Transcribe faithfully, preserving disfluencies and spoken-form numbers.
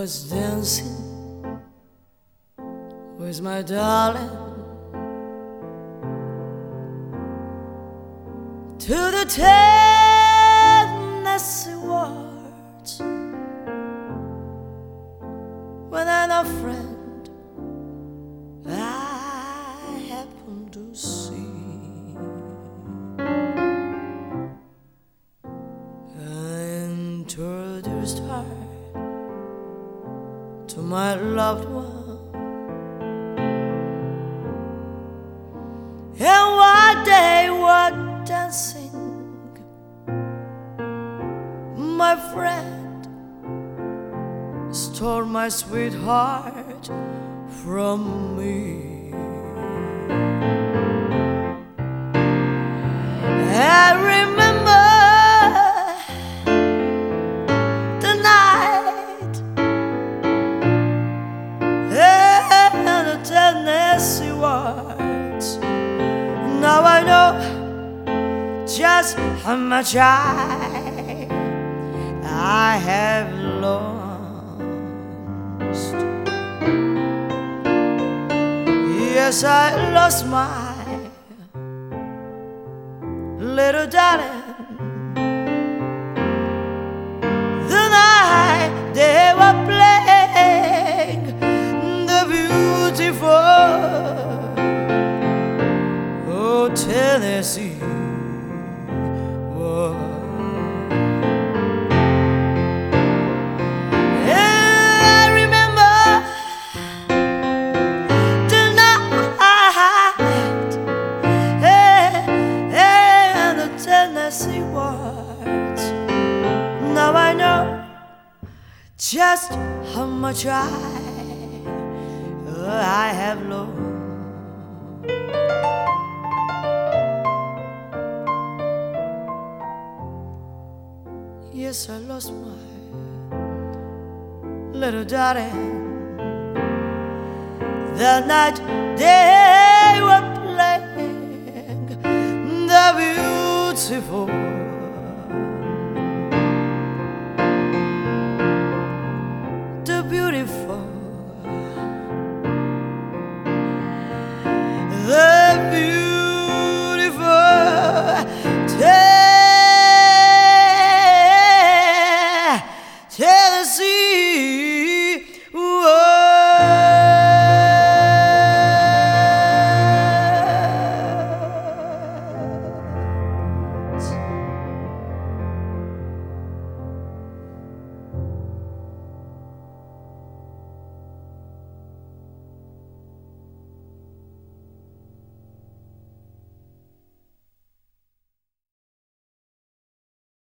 was dancing with my darling to the Tennessee Waltz, when an old friend I happened to see. I introduced her to my loved one, and while they were dancing, my friend stole my sweetheart from me. I remember the night in the Tennessee Waltz. Now I know just how much I I have lost. Yes, I lost my little darling the night they were playing the beautiful oh Tennessee Waltz. Tennessee Waltz. Now I know just how much I oh, I have lost. Yes, I lost my little darling the night they were playing the beautiful